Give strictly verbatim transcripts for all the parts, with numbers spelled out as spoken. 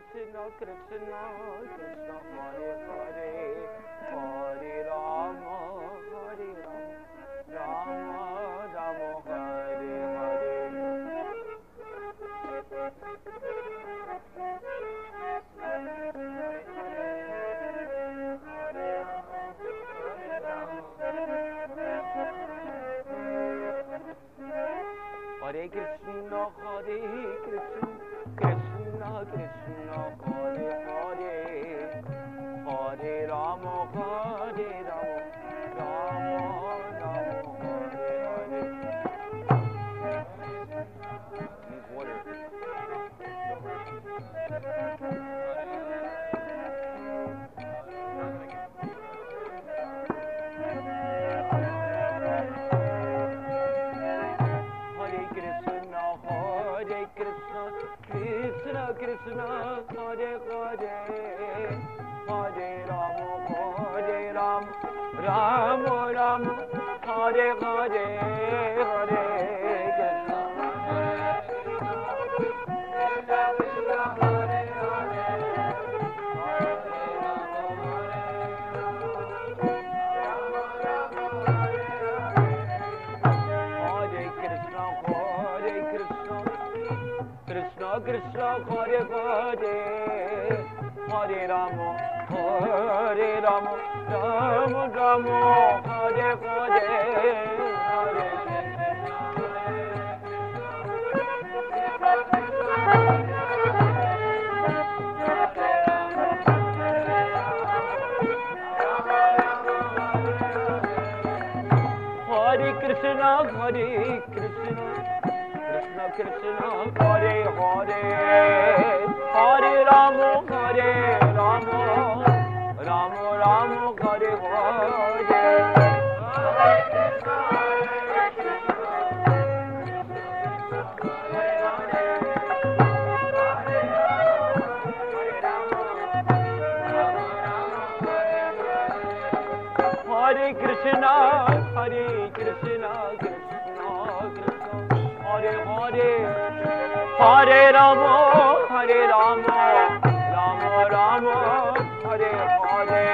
Krishna Krishna Krishna Hare Hare Hare Rama Hare Rama Rama Rama Hare Hare. Hare Krishna Hare Krishna Krishna Krishna Hare Hare Hare Rama Hare Rama Rama Rama Hare Hare. Need water. Krishna Krishna Hare Hare Hare Rama Hare Rama Rama Rama Hare Hare Hare Krishna Krishna Hare Hare Hare Rama Hare Rama Rama Rama Hare Hare Hare Krishna Hare Krishna Krishna Krishna Hare Hare Hare Rama Hare Rama Rama Rama Hare Hare. Hare Krishna Hare Krishna Krishna Krishna Hare Hare Hare Rama Hare Rama Rama Rama Hare Hare.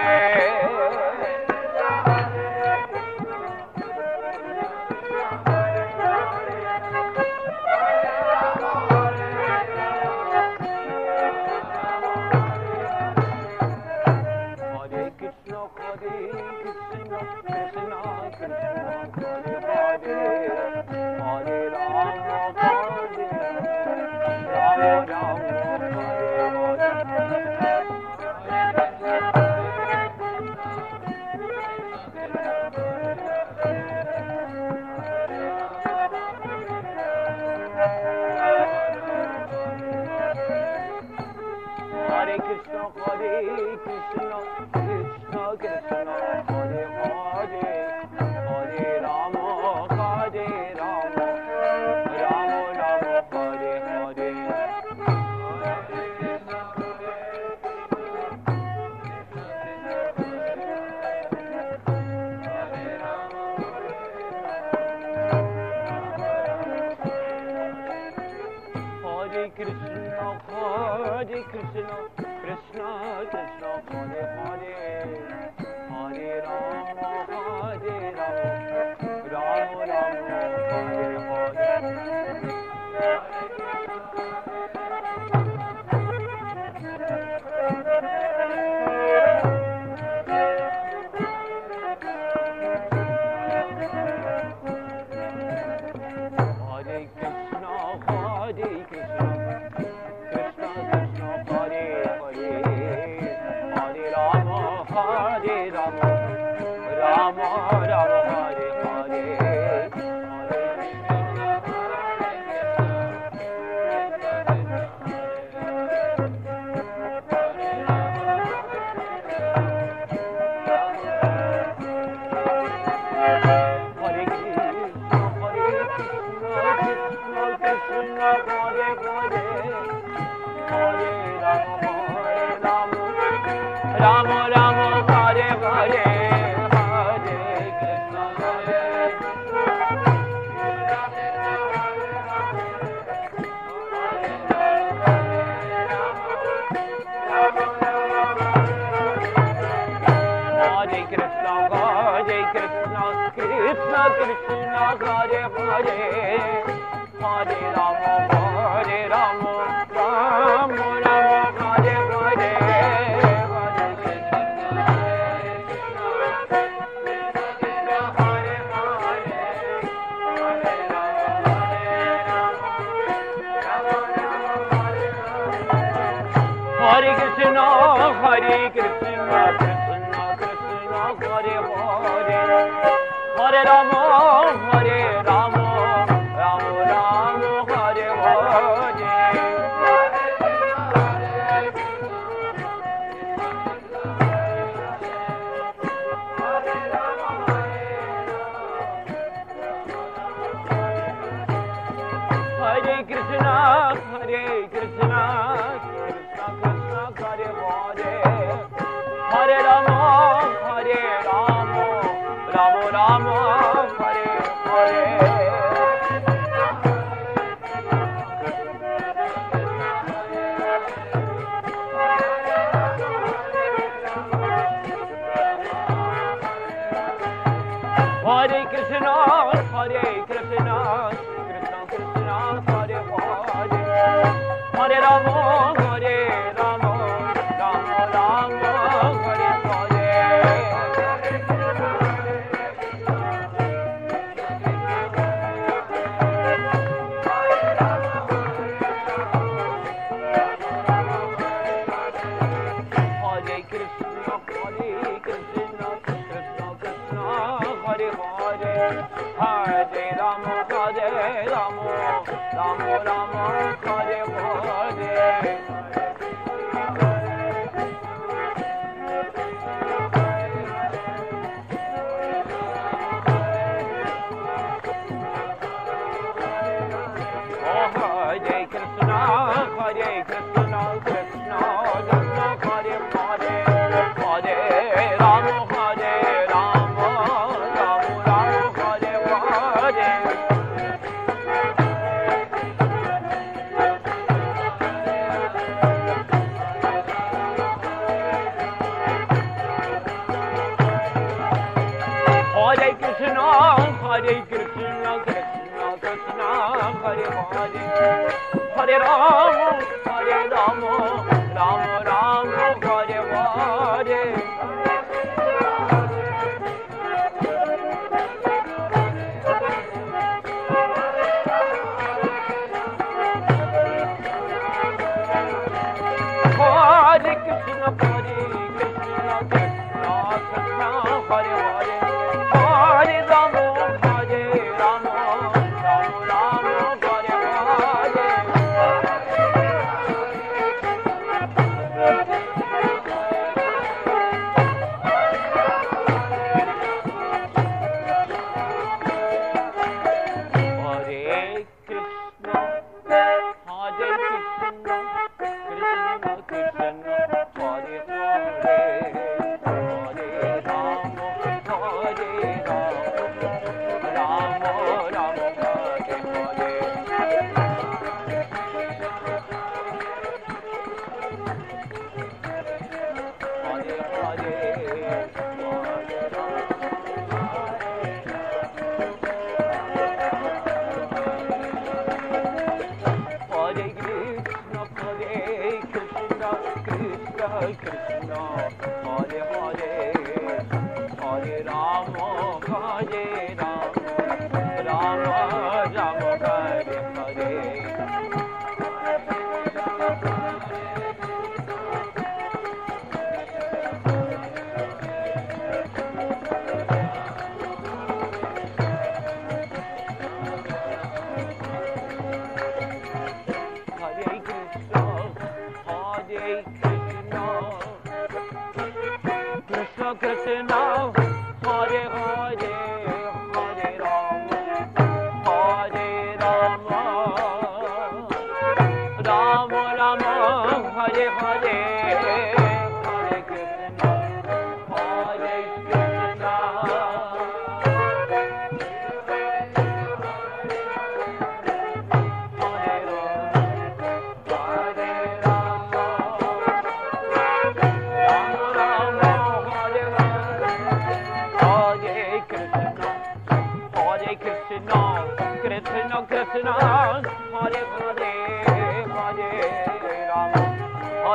Krishna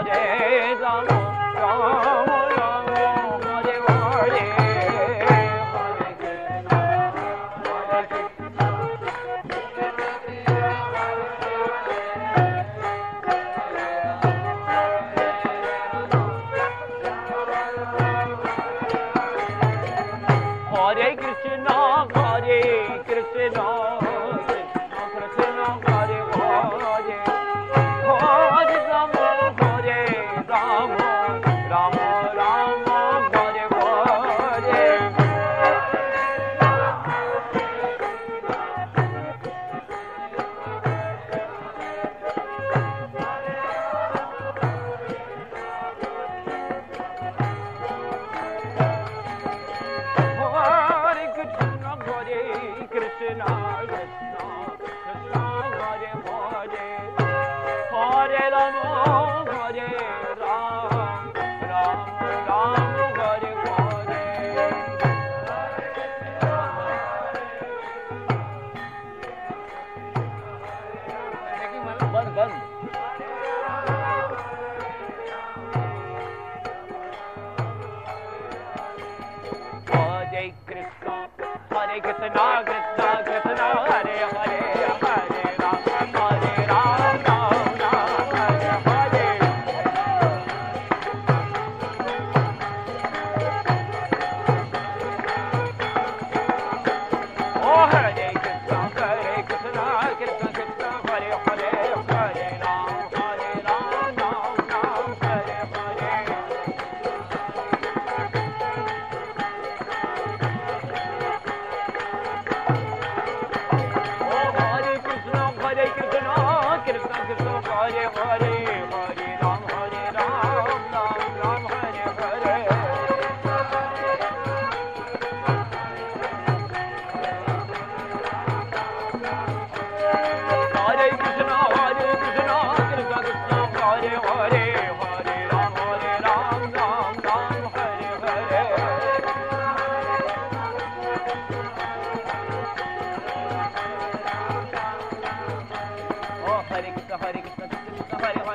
Hare Krishna, Hare Krishna, Krishna Krishna, Hare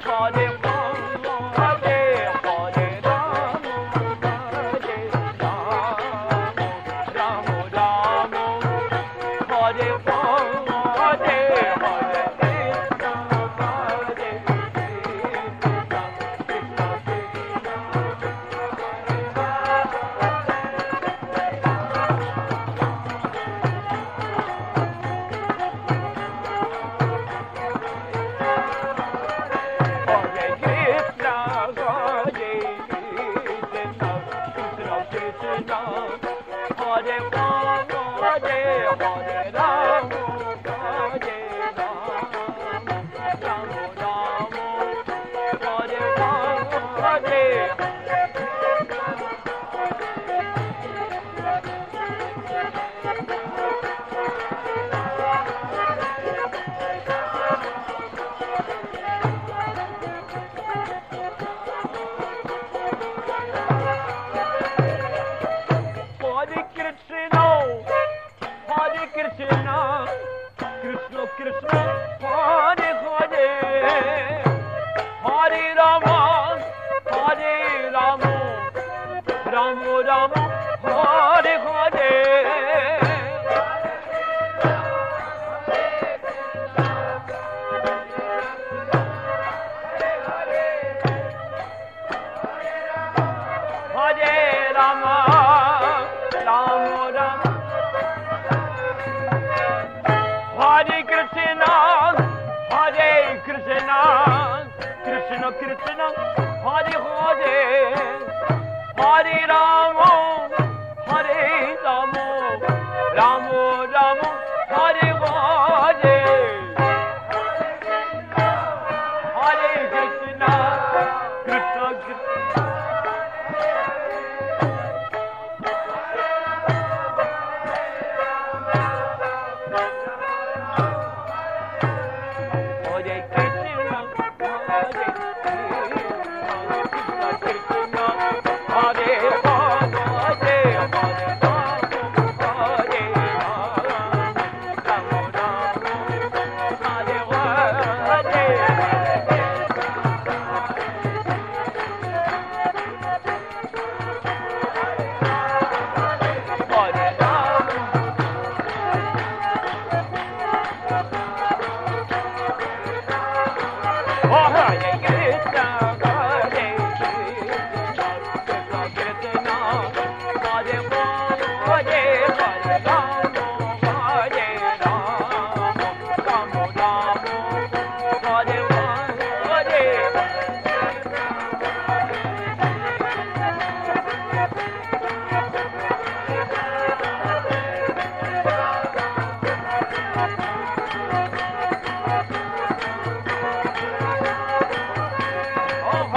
Hare Rama, Hare Hare Rama, Hare Rama, Rama Rama, Hare Rama, Hare Hare Krishna, Hare Krishna, Krishna Krishna, Hare Hare, Hare Rama, Hare Rama, Rama Rama, Hare Hare, Hare Krishna, Krishna Krishna. Oh,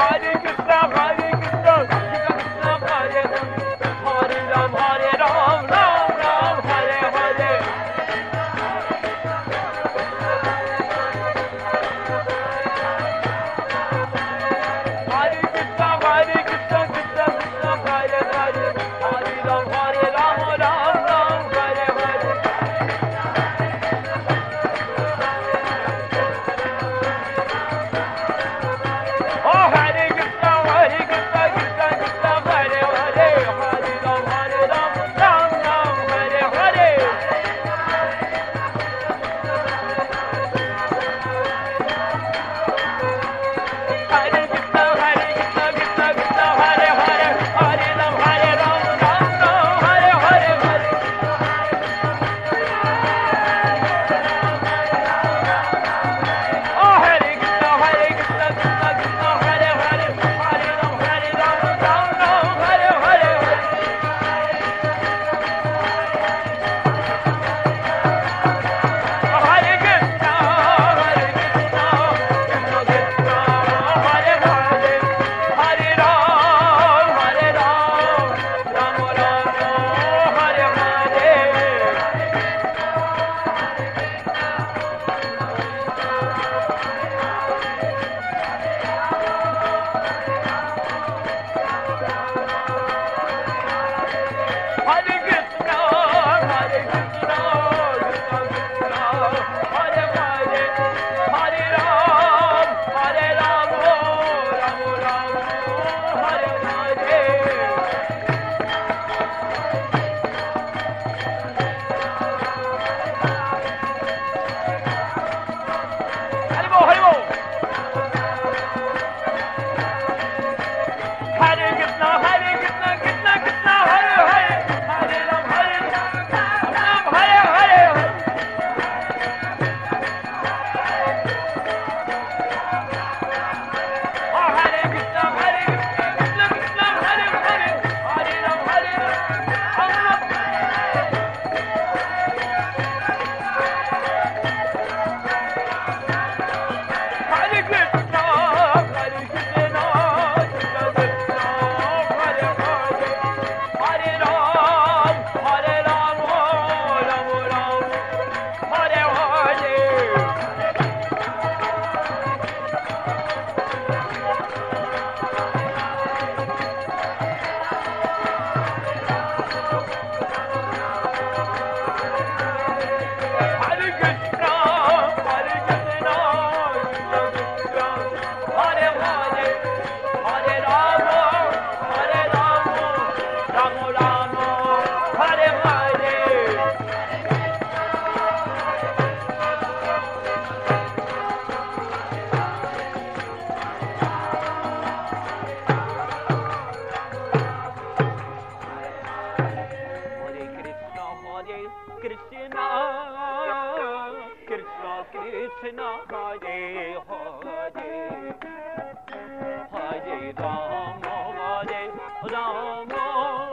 Rama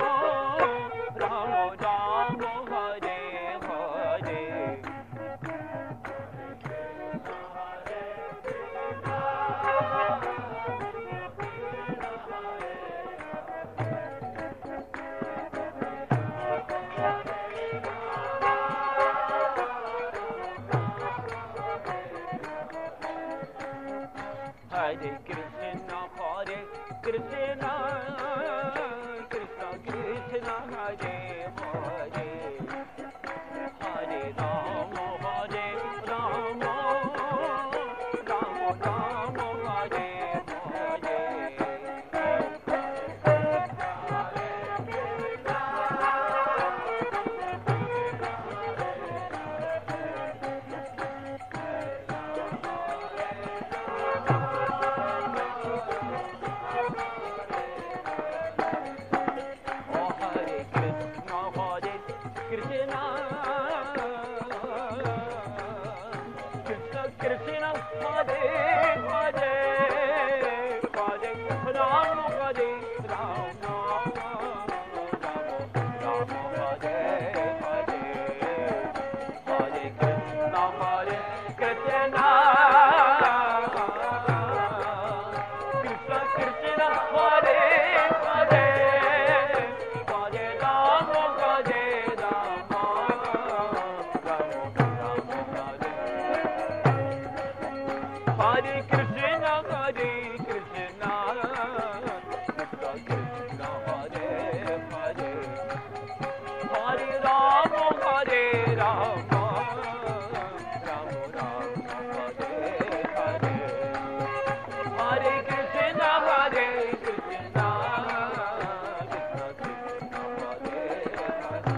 Rama Rama Hare Hare Hare Krishna, Hare Krishna, Krishna Krishna, Hare Hare, Hare Rama, Hare Rama, Rama Rama, Hare Hare. Krishna, Hare Hare, Hare Rama, Hare Rama, Rama Hare Hare, Hare Krishna, Hare Krishna, Krishna Krishna, Hare Hare, Hare Rama, Hare Rama, Rama Rama Hare. Hare Krishna, Hare Krishna, Krishna Krishna, Hare Hare, Hare Rama, Hare Rama, Rama Rama, Hare Hare, Hare Krishna, Hare Krishna, Krishna Krishna, Hare Hare.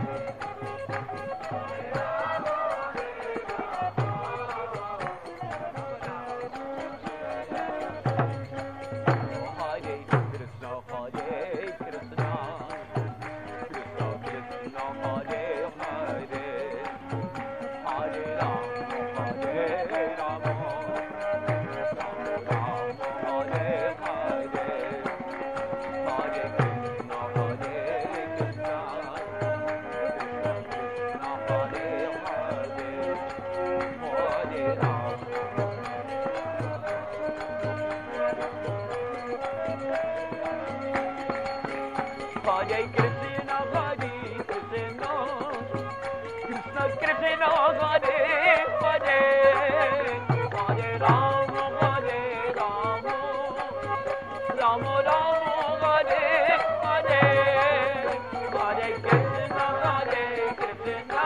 Hare Krishna, Hare Krishna, Krishna Krishna, Hare Hare, Hare Rama, Hare Rama, Rama Rama, Hare Hare, Hare Krishna, Hare Krishna, Krishna Krishna, Hare Hare, Hare Rama. Hare Krishna, Hare Krishna, Krishna Krishna, Hare Hare, Hare Rama, Hare Rama, Rama Rama, Hare Hare, Hare Krishna, Hare Krishna,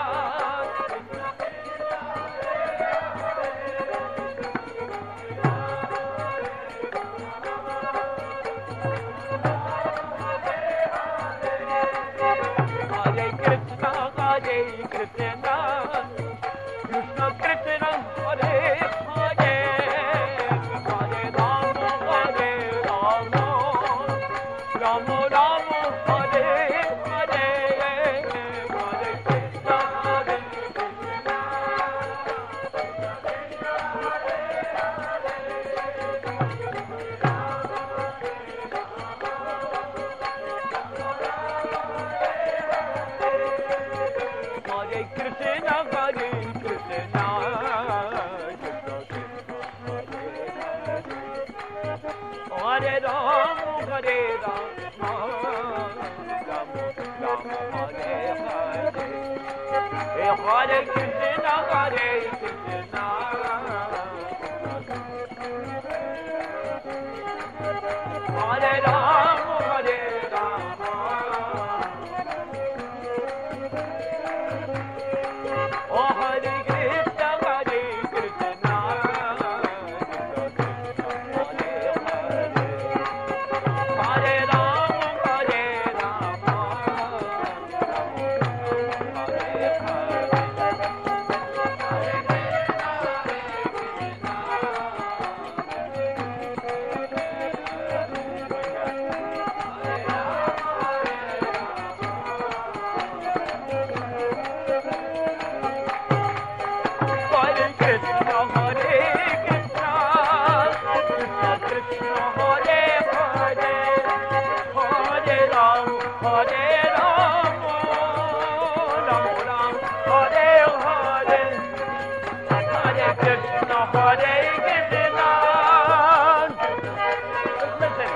Hare Krishna, Hare Krishna, Krishna Krishna, Hare Hare, Hare Rama, Hare Rama, Rama Rama, Hare Hare, Hare Krishna, Hare Krishna. Hare Krishna, Hare Krishna, Krishna Krishna, Hare Hare, Hare Rama, Hare Rama, Rama Rama, Hare Hare, Hare Krishna, Hare Krishna, Hare Rama, Hare Rama. Oh, Hare Krishna, Hare Krishna, Krishna Krishna, Hare Hare, Hare Rama, Hare Rama, Rama Rama, Hare Hare, Hare Krishna, Hare Krishna, Krishna Krishna, Hare Hare, Hare Hare Rama, Rama Rama, Hare Hare, Hare Krishna, Hare Krishna. Listen.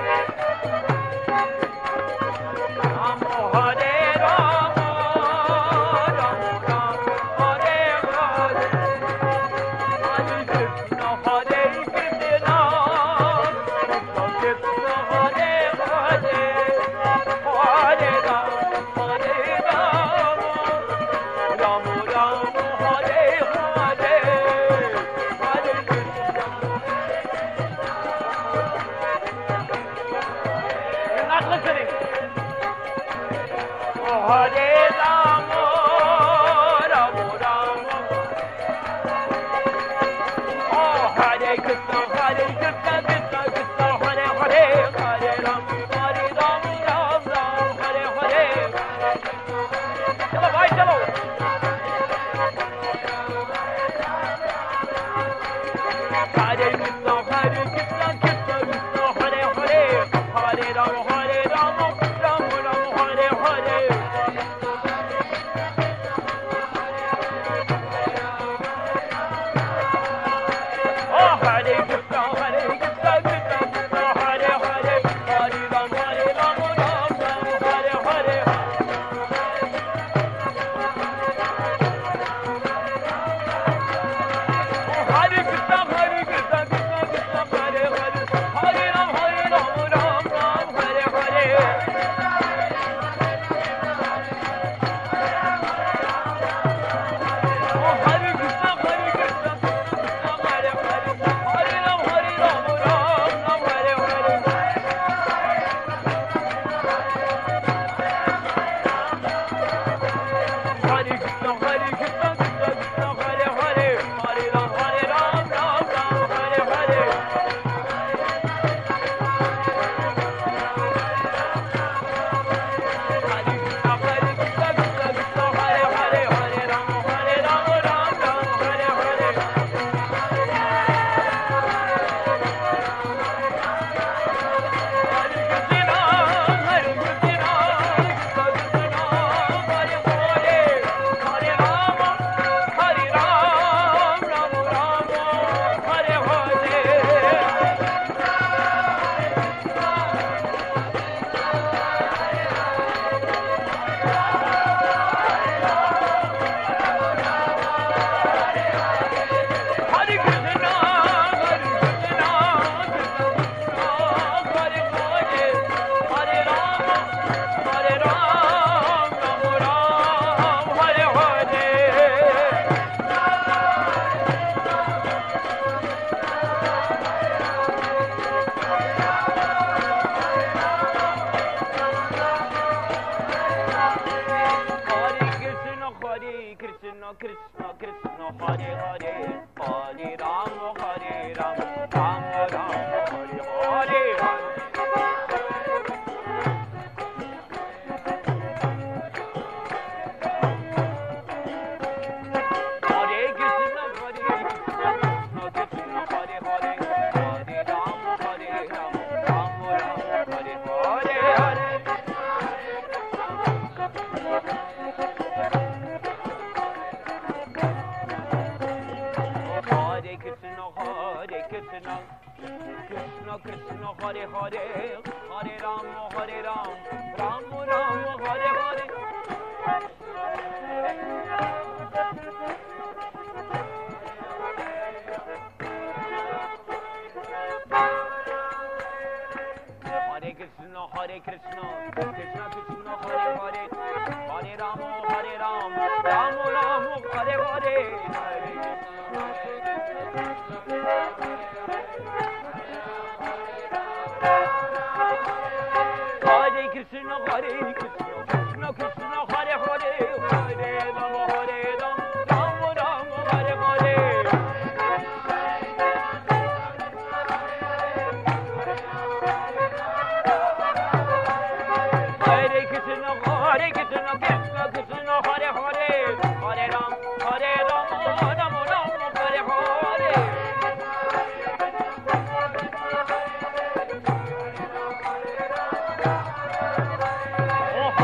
Rama Hare Rama, Rama Rama, Hare Hare, Hare Krishna, Hare Krishna, Krishna Hare Hare, Hare Rama, Hare Rama, Rama Rama, Hare Hare, Hare Krishna. You're not listening. Hare Rama, Rama Rama, oh Hare Krishna, Hare Krishna, Krishna Krishna, Hare Hare, Hare Rama, Hare Rama, Ram Ram, Hare Hare. चलो भाई चलो. Hare Krishna, Hare Krishna, Krishna Krishna, Hare Hare, Hare Rama, Hare Rama, Rama Rama, Hare Hare. Oh, Hare Krishna, Hare Krishna, Krishna Krishna, Hare Hare, Hare Rama, Hare Rama, Ram Ram, Hare Hare. Oh, Hare Krishna, Hare Krishna, Krishna Krishna, Hare Hare, Hare Rama, Hare Rama, Ram Ram, Hare Hare. Oh, Hare Krishna, Hare Krishna, Krishna Krishna, Hare Hare, Hare Rama, Hare Rama, Ram Ram, Hare Hare. Hare Krishna, Hare Krishna, Krishna Krishna, Hare Hare, Hare Rama, Hare Rama, Ram Ram, Hare Hare. Hare Krishna, Hare Krishna, Krishna Krishna, Hare Hare, Hare Rama, Hare Rama, Ram Ram, Hare Hare. Hare Krishna, Hare Krishna, Krishna Krishna, Hare Hare, Hare Rama, Hare Rama, Rama Rama, Hare Hare. Hare Krishna, Hare Krishna, Krishna Krishna, Hare Hare, Hare Rama, Hare Rama, Rama Rama, Hare Hare. Hare Krishna, Hare Krishna, Krishna Krishna, Hare Hare, Hare Rama, Hare Rama, Rama Rama, Hare Hare. Hare Krishna, Hare Krishna, Krishna Krishna, Hare Hare, Hare Rama, Hare Rama, Rama Rama, Hare Hare. Hare Krishna, Hare Krishna, Krishna Krishna, Hare Hare, Hare Rama, Hare Rama, Rama Rama, Hare Hare. Hare Krishna, Hare Krishna, Krishna Krishna, Hare Hare, Hare Rama, Hare Rama, Rama Rama, Hare Hare. Hare Krishna, Hare Krishna, Krishna Krishna, Hare Hare, Hare Rama, Hare Rama, Rama Rama, Hare Hare. Hare Krishna, Hare Krishna, Krishna Krishna, Hare Hare, Hare Rama, Hare Rama, Rama Rama, Hare Hare. Oh,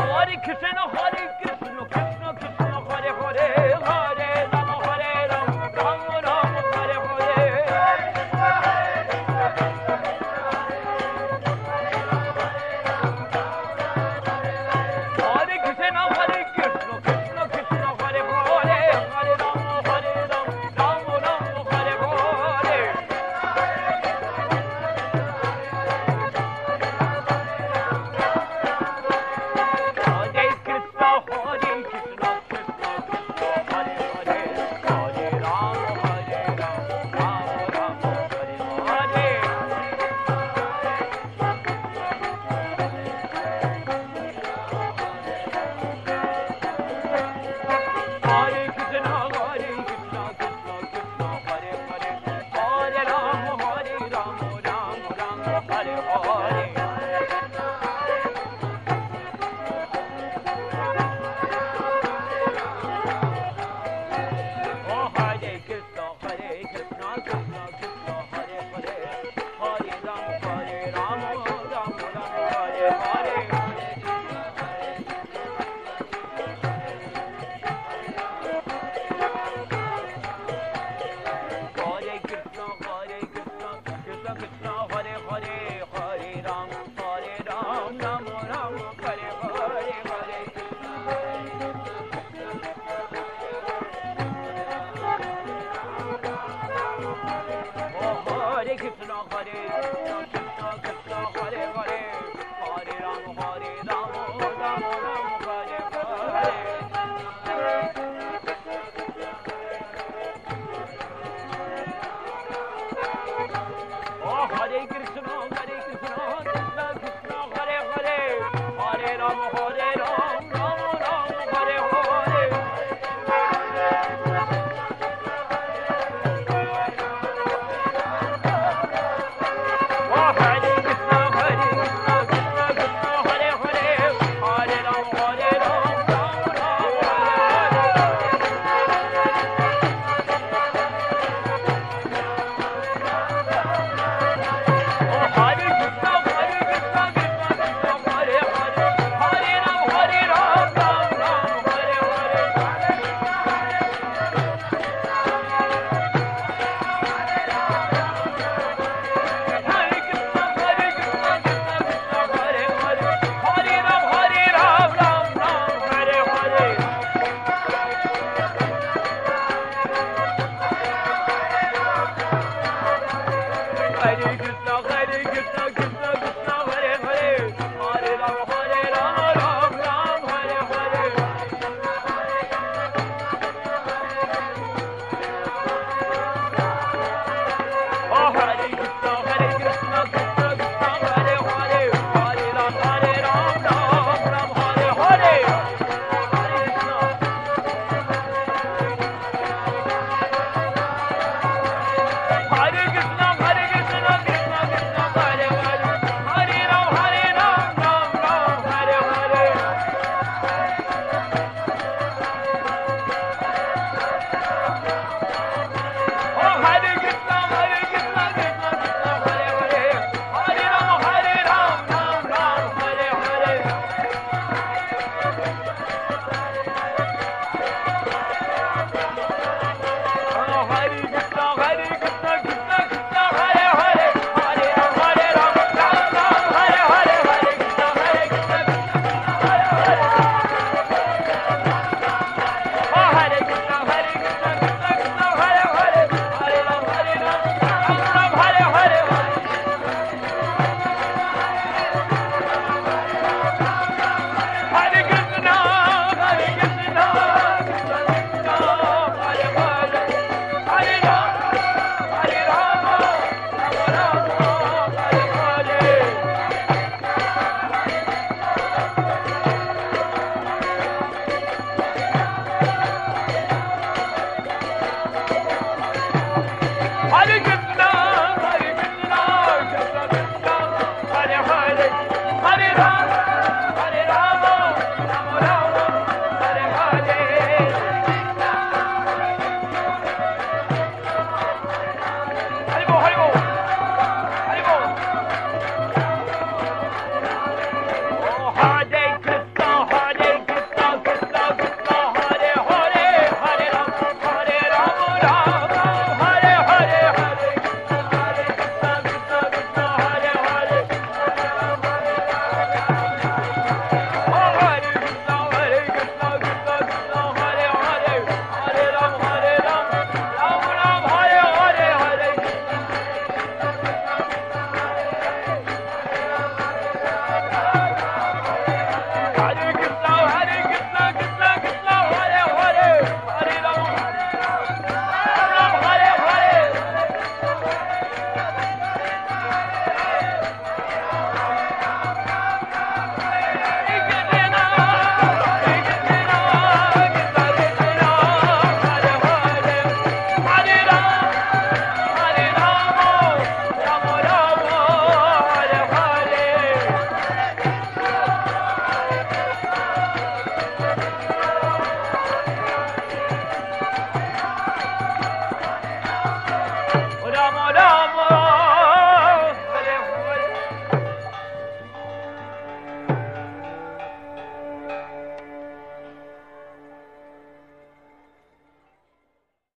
Hare Krishna, Hare Krishna,